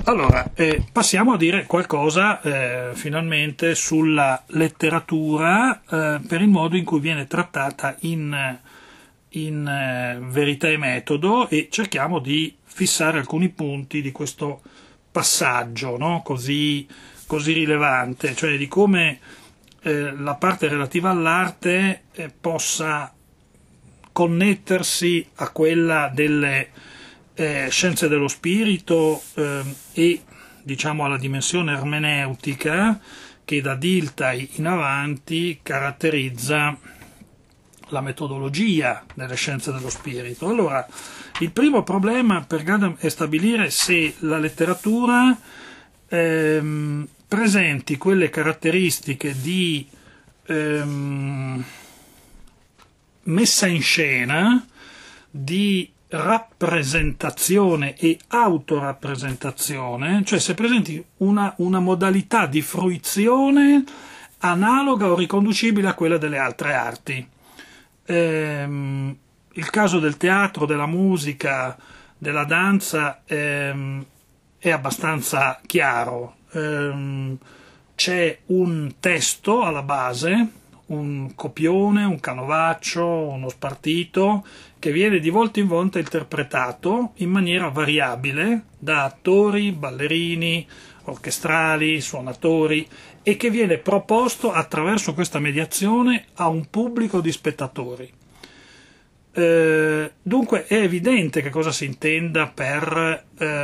Allora, passiamo a dire qualcosa finalmente sulla letteratura per il modo in cui viene trattata in Verità e Metodo, e cerchiamo di fissare alcuni punti di questo passaggio, no? così rilevante, cioè di come la parte relativa all'arte possa connettersi a quella delle scienze dello spirito e diciamo alla dimensione ermeneutica che da Dilthey in avanti caratterizza la metodologia delle scienze dello spirito. Allora, il primo problema per Gadamer è stabilire se la letteratura presenti quelle caratteristiche di messa in scena, di rappresentazione e autorappresentazione, cioè se presenti una modalità di fruizione analoga o riconducibile a quella delle altre arti. Il caso del teatro, della musica, della danza è abbastanza chiaro. C'è un testo alla base, un copione, un canovaccio, uno spartito, che viene di volta in volta interpretato in maniera variabile da attori, ballerini, orchestrali, suonatori, e che viene proposto attraverso questa mediazione a un pubblico di spettatori. Dunque è evidente che cosa si intenda per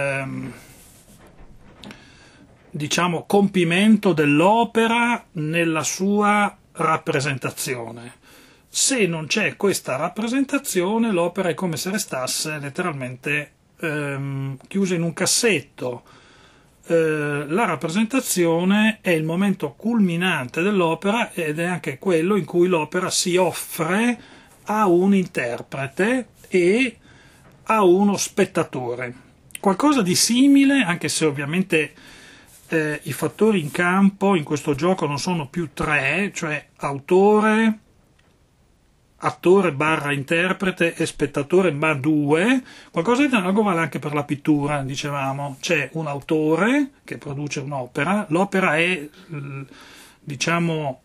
diciamo compimento dell'opera nella sua rappresentazione. Se non c'è questa rappresentazione, l'opera è come se restasse letteralmente chiusa in un cassetto. La rappresentazione è il momento culminante dell'opera ed è anche quello in cui l'opera si offre a un interprete e a uno spettatore. Qualcosa di simile, anche se ovviamente i fattori in campo in questo gioco non sono più tre, cioè autore, attore barra interprete e spettatore, ma due. Qualcosa di analogo vale anche per la pittura, dicevamo. C'è un autore che produce un'opera, l'opera è diciamo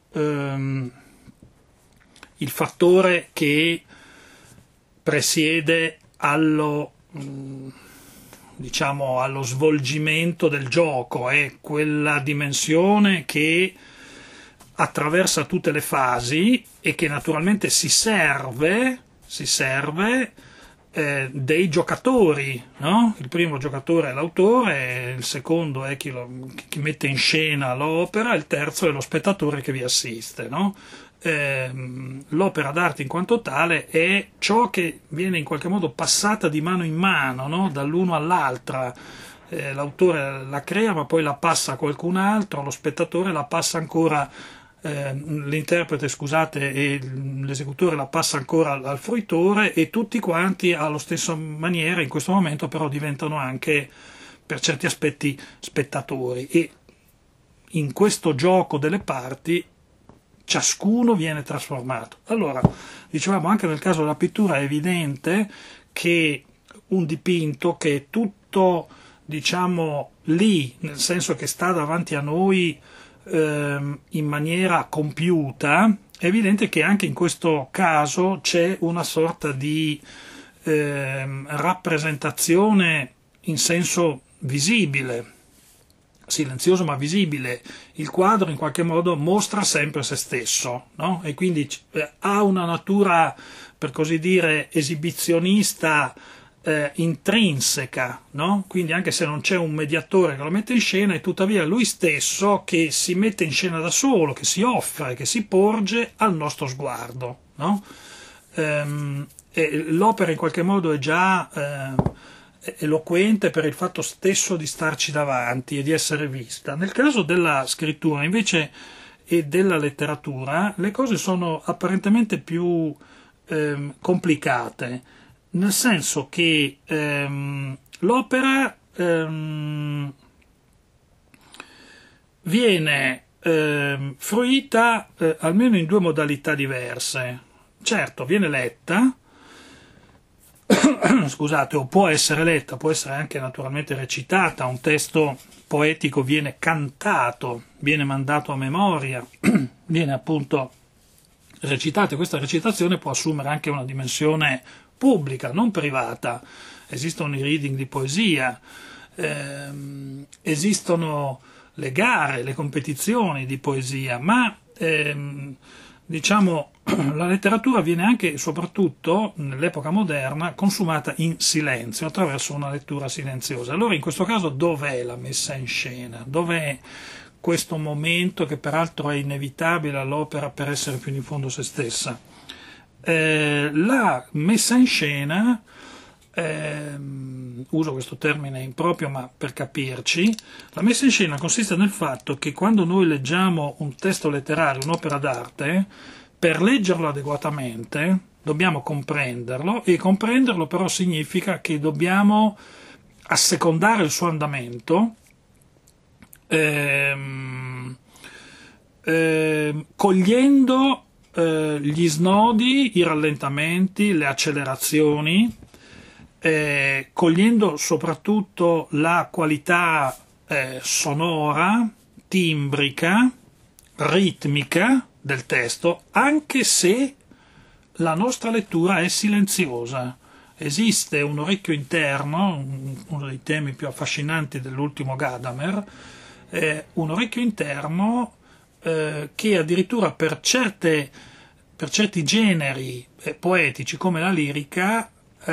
il fattore che presiede allo svolgimento del gioco, è quella dimensione che attraversa tutte le fasi e che naturalmente si serve dei giocatori, no? Il primo giocatore è l'autore, il secondo è chi mette in scena l'opera, il terzo è lo spettatore che vi assiste, no? L'opera d'arte in quanto tale è ciò che viene in qualche modo passata di mano in mano, no? Dall'uno all'altra. L'autore la crea ma poi la passa a qualcun altro, lo spettatore la passa ancora, l'interprete scusate, e l'esecutore la passa ancora al fruitore, e tutti quanti alla stessa maniera in questo momento però diventano anche per certi aspetti spettatori, e in questo gioco delle parti ciascuno viene trasformato. Allora, dicevamo anche nel caso della pittura è evidente che un dipinto che è tutto diciamo lì, nel senso che sta davanti a noi in maniera compiuta, è evidente che anche in questo caso c'è una sorta di rappresentazione in senso visibile, silenzioso ma visibile. Il quadro in qualche modo mostra sempre se stesso, no? E quindi ha una natura, per così dire, esibizionista intrinseca, no? Quindi anche se non c'è un mediatore che lo mette in scena, è tuttavia lui stesso che si mette in scena da solo, che si offre, che si porge al nostro sguardo, no? E l'opera in qualche modo è già eloquente per il fatto stesso di starci davanti e di essere vista. Nel caso della scrittura invece e della letteratura le cose sono apparentemente più complicate, nel senso che l'opera viene fruita almeno in due modalità diverse. Certo, viene letta scusate, o può essere letta, può essere anche naturalmente recitata, un testo poetico viene cantato, viene mandato a memoria, viene appunto recitato, e questa recitazione può assumere anche una dimensione pubblica, non privata. Esistono i reading di poesia, esistono le gare, le competizioni di poesia, ma diciamo la letteratura viene anche e soprattutto nell'epoca moderna consumata in silenzio, attraverso una lettura silenziosa. Allora in questo caso dov'è la messa in scena? Dov'è questo momento che peraltro è inevitabile all'opera per essere più in fondo se stessa? La messa in scena, uso questo termine improprio ma per capirci, la messa in scena consiste nel fatto che quando noi leggiamo un testo letterario, un'opera d'arte, per leggerlo adeguatamente dobbiamo comprenderlo, e comprenderlo però significa che dobbiamo assecondare il suo andamento, cogliendo gli snodi, i rallentamenti, le accelerazioni, cogliendo soprattutto la qualità sonora, timbrica, ritmica del testo, anche se la nostra lettura è silenziosa. Esiste un orecchio interno, uno dei temi più affascinanti dell'ultimo Gadamer, un orecchio interno che addirittura per certi generi poetici come la lirica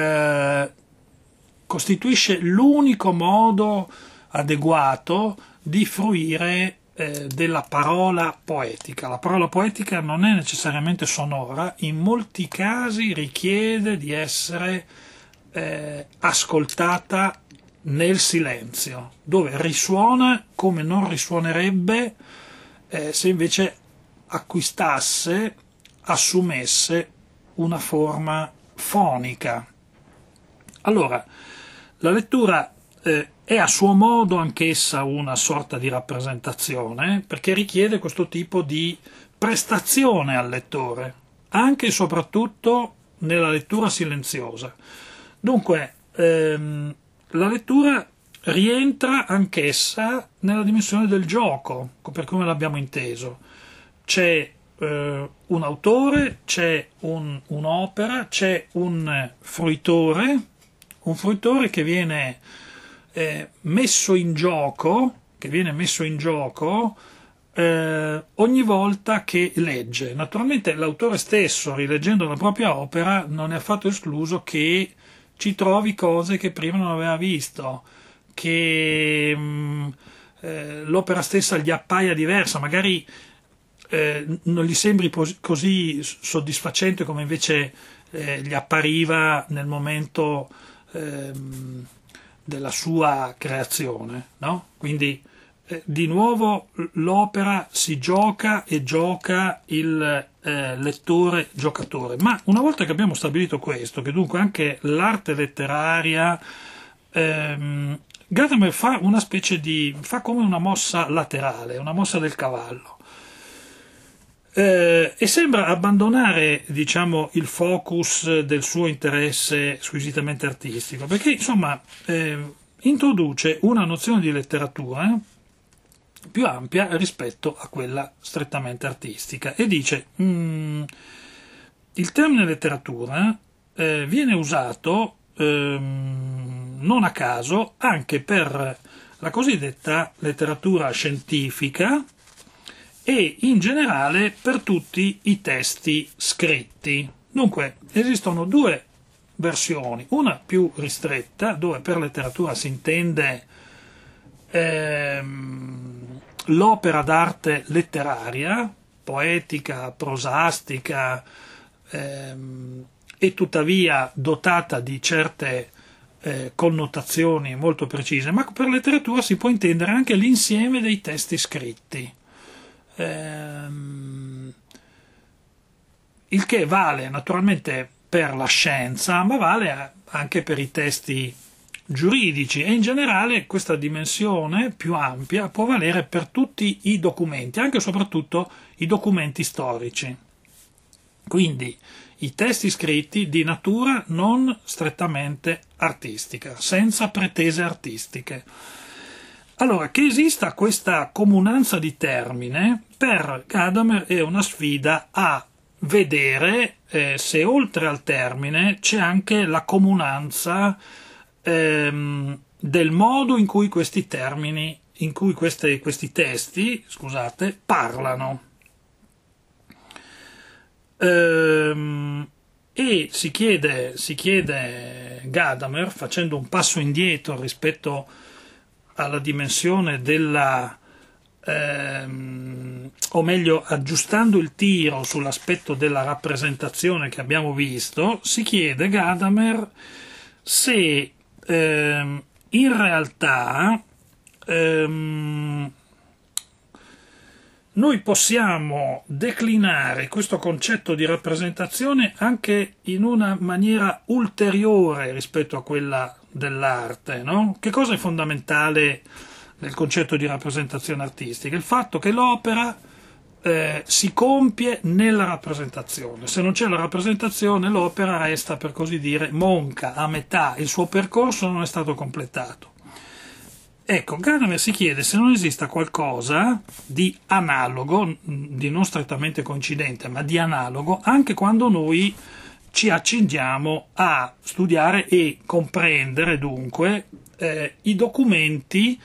costituisce l'unico modo adeguato di fruire della parola poetica. La parola poetica non è necessariamente sonora, in molti casi richiede di essere ascoltata nel silenzio, dove risuona come non risuonerebbe se invece acquistasse, assumesse una forma fonica. Allora, la lettura è a suo modo anch'essa una sorta di rappresentazione, perché richiede questo tipo di prestazione al lettore, anche e soprattutto nella lettura silenziosa. Dunque, la lettura rientra anch'essa nella dimensione del gioco, per come l'abbiamo inteso. C'è un autore, c'è un'opera, c'è un fruitore che viene messo in gioco, ogni volta che legge. Naturalmente l'autore stesso, rileggendo la propria opera, non è affatto escluso che ci trovi cose che prima non aveva visto, che l'opera stessa gli appaia diversa, magari non gli sembri così soddisfacente come invece gli appariva nel momento della sua creazione, no? Quindi di nuovo l'opera si gioca e gioca il lettore giocatore. Ma una volta che abbiamo stabilito questo, che dunque anche l'arte letteraria, Gadamer fa come una mossa laterale, una mossa del cavallo, e sembra abbandonare, diciamo, il focus del suo interesse squisitamente artistico, perché insomma introduce una nozione di letteratura più ampia rispetto a quella strettamente artistica, e dice il termine letteratura viene usato non a caso anche per la cosiddetta letteratura scientifica e in generale per tutti i testi scritti. Dunque esistono due versioni, una più ristretta, dove per letteratura si intende l'opera d'arte letteraria, poetica, prosastica, e tuttavia dotata di certe connotazioni molto precise, ma per letteratura si può intendere anche l'insieme dei testi scritti, il che vale naturalmente per la scienza, ma vale anche per i testi giuridici, e in generale questa dimensione più ampia può valere per tutti i documenti, anche e soprattutto i documenti storici. Quindi i testi scritti di natura non strettamente artistica, senza pretese artistiche. Allora, che esista questa comunanza di termine, per Gadamer è una sfida a vedere se oltre al termine c'è anche la comunanza del modo in cui questi termini, in cui questi testi, scusate, parlano. E si chiede Gadamer, facendo un passo indietro rispetto alla dimensione della, o meglio aggiustando il tiro sull'aspetto della rappresentazione che abbiamo visto, si chiede Gadamer se in realtà noi possiamo declinare questo concetto di rappresentazione anche in una maniera ulteriore rispetto a quella dell'arte, no? Che cosa è fondamentale nel concetto di rappresentazione artistica? Il fatto che l'opera si compie nella rappresentazione. Se non c'è la rappresentazione, l'opera resta, per così dire, monca, a metà, il suo percorso non è stato completato. Ecco, Gadamer si chiede se non esista qualcosa di analogo, di non strettamente coincidente, ma di analogo, anche quando noi ci accingiamo a studiare e comprendere dunque i documenti,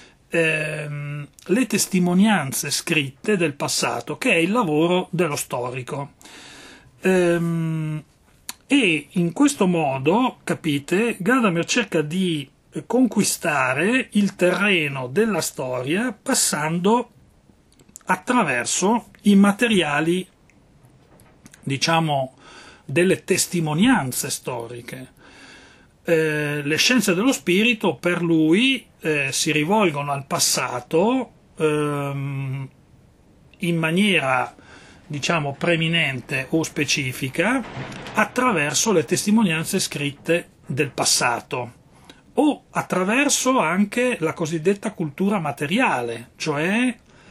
le testimonianze scritte del passato, che è il lavoro dello storico. E in questo modo, capite, Gadamer cerca di conquistare il terreno della storia passando attraverso i materiali, diciamo, delle testimonianze storiche. Le scienze dello spirito per lui si rivolgono al passato in maniera, diciamo, preminente o specifica attraverso le testimonianze scritte del passato, o attraverso anche la cosiddetta cultura materiale, cioè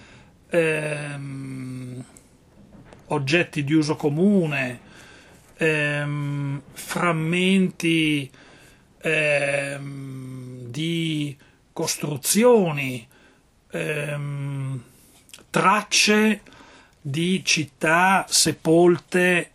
oggetti di uso comune, frammenti di costruzioni, tracce di città sepolte,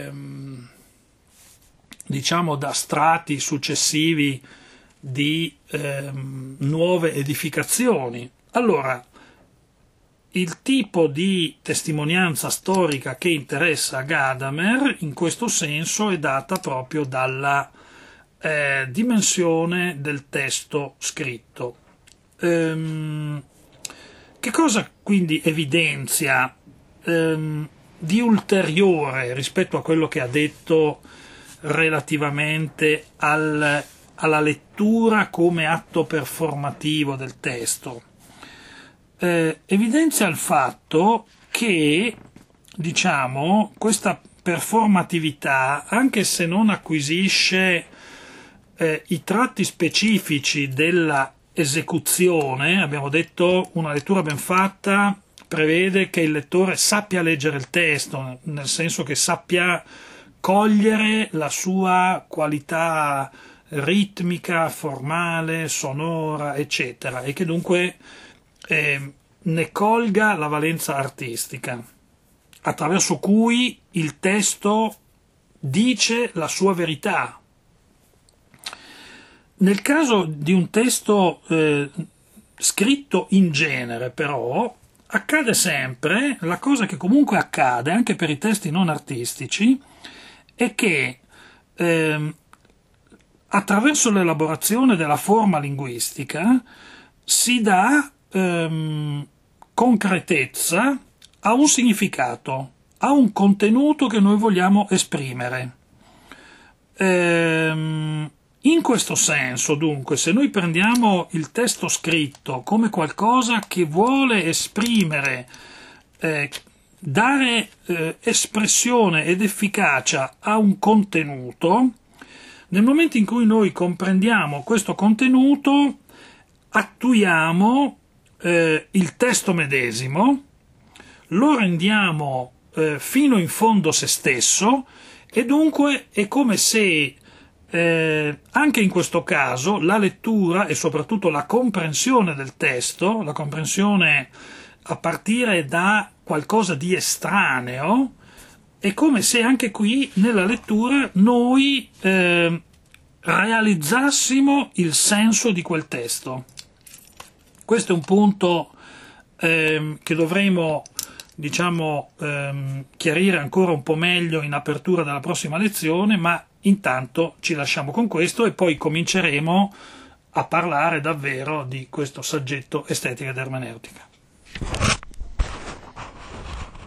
diciamo, da strati successivi di nuove edificazioni. Allora, il tipo di testimonianza storica che interessa Gadamer in questo senso è data proprio dalla dimensione del testo scritto. Che cosa quindi evidenzia di ulteriore rispetto a quello che ha detto relativamente alla lettura come atto performativo del testo? Evidenzia il fatto che, diciamo, questa performatività, anche se non acquisisce i tratti specifici della esecuzione, abbiamo detto una lettura ben fatta prevede che il lettore sappia leggere il testo, nel senso che sappia cogliere la sua qualità ritmica, formale, sonora, eccetera, e che dunque ne colga la valenza artistica, attraverso cui il testo dice la sua verità. Nel caso di un testo scritto in genere, però, accade sempre, la cosa che comunque accade anche per i testi non artistici, è che attraverso l'elaborazione della forma linguistica si dà concretezza a un significato, a un contenuto che noi vogliamo esprimere. In questo senso, dunque, se noi prendiamo il testo scritto come qualcosa che vuole esprimere, dare espressione ed efficacia a un contenuto, nel momento in cui noi comprendiamo questo contenuto, attuiamo il testo medesimo, lo rendiamo fino in fondo se stesso E dunque è come se anche in questo caso la lettura e soprattutto la comprensione del testo, la comprensione a partire da qualcosa di estraneo, è come se anche qui nella lettura noi realizzassimo il senso di quel testo. Questo è un punto che dovremo, diciamo, chiarire ancora un po' meglio in apertura della prossima lezione, ma intanto ci lasciamo con questo e poi cominceremo a parlare davvero di questo saggetto estetica ed ermeneutica.